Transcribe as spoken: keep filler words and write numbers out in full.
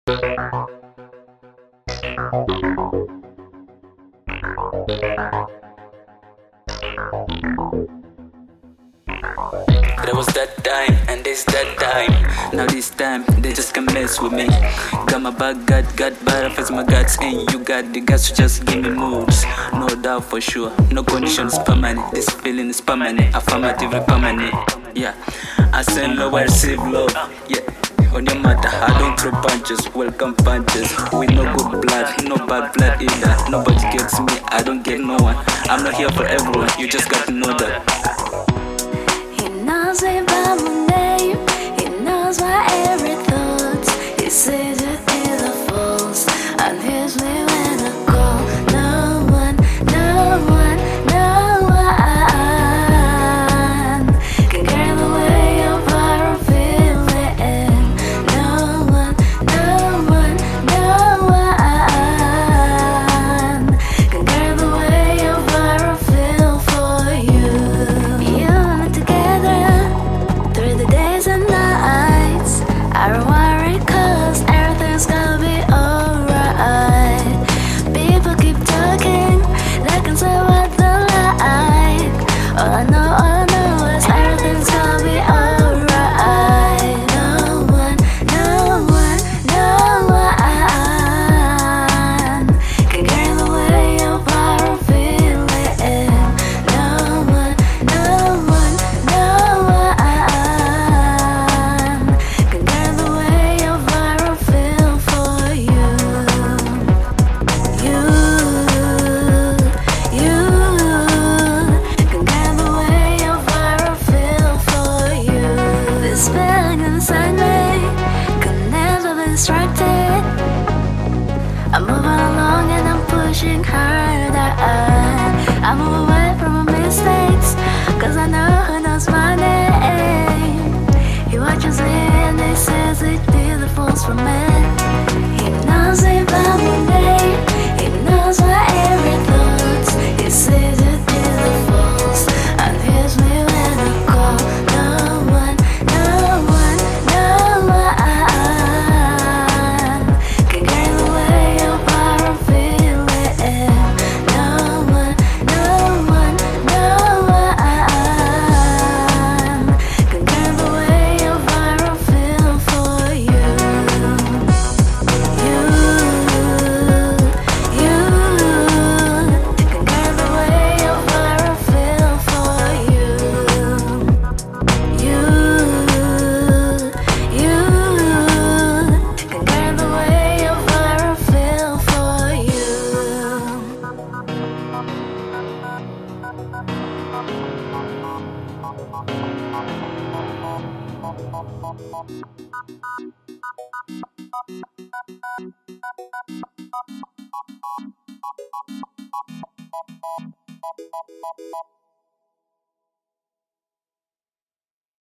There was that time, and this that time. Now this time, they just can't mess with me. Got my back, got, got better face my guts, and you got the guts to just give me moods. No doubt for sure, no conditions permanent. This feeling is permanent, affirmatively permanent. Yeah, I send love, I receive love. Yeah. On your matter, I don't throw punches, welcome punches. With no good blood, no bad blood either. Nobody gets me, I don't get no one. I'm not here for everyone, you just got to know that. He knows me by my name, he knows my every thoughts. He sees it in the falls, and hears me when I call. No one, no one, no one can carry the way of how I'm feeling. No one, no one, no one can carry the way of how I feel for you. You and me together through the days and nights. I don't worry 'cause everything's gonna be alright. People keep talking, they can say what they like. All I know, all I know is everything's gonna be alright. No one, no one, no one can carry the weight of how I'm feeling. No one, no one, no one can carry the weight of how I feel for you. You, you can carry the weight of how I feel for you. This feeling inside me can never be distracted. I'm moving along and I'm pushing harder. I move away from my mistakes 'cause I know who knows my name. He watches me and he says it's beautiful for me. He knows me by my name, he knows my every thoughts. He sees it beautiful and hears me when I call. No one, no one, no one can carry the weight of how I'm feeling. No one, no one, no one can carry the weight of how I feel for you. You, you can carry the weight of how I feel for you. You, you can carry the weight of how I feel for you.